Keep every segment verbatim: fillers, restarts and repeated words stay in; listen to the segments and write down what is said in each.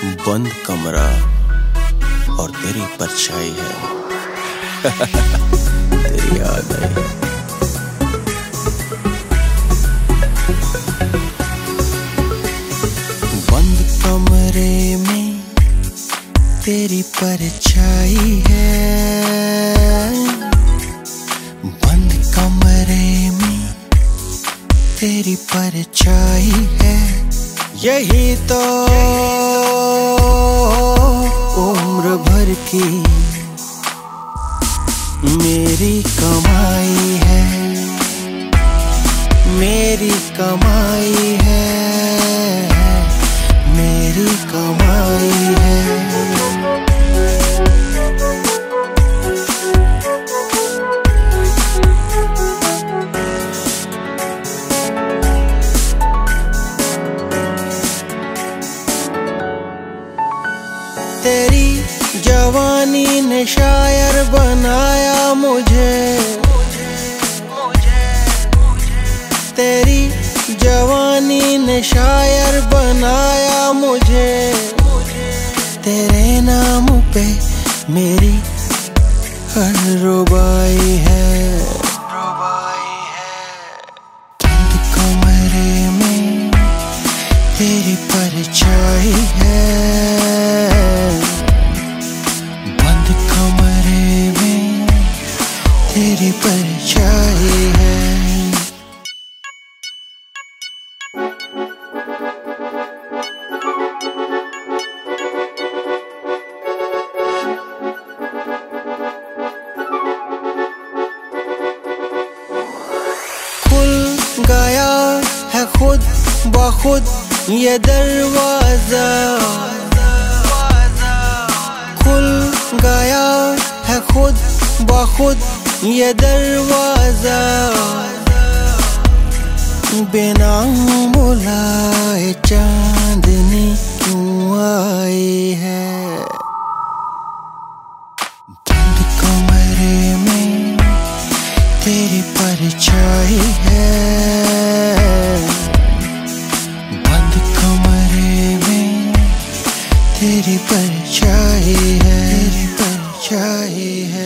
बंद कमरा और तेरी परछाई है। तेरी याद आई। बंद कमरे में तेरी परछाई है। बंद कमरे में तेरी परछाई है। यही तो उम्र भर की मेरी कमाई है। मेरी कमाई है। मेरी कमाई है। तेरी जवानी ने शायर बनाया मुझे। तेरी जवानी ने शायर बनाया मुझे। तेरे नाम पे मेरी हर रुबाई है। बंद कमरे में तेरी परछाई है। बंद कमरे में तेरी परछाई है। खुल गया है खुद बखुद ये दरवाजा। खुल गया है खुद बखुद ये दरवाजा। बिना बुलाए चांदनी क्यों आई है। बंद कमरे में तेरी परछाई है। बंद कमरे में तेरी परछाई है। तेरी परछाई है।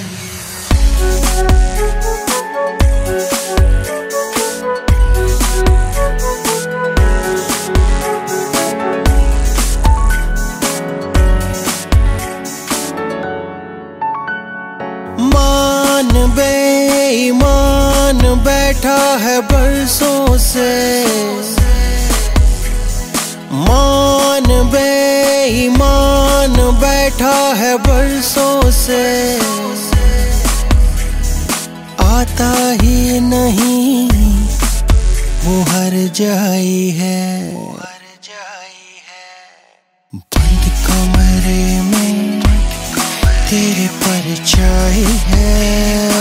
मान बेईमान बैठा है बरसों से। मान बेईमान बैठा है बरसों से। आता ही नहीं वो हर जाई है। बंद कमरे में तेरी परछाई है।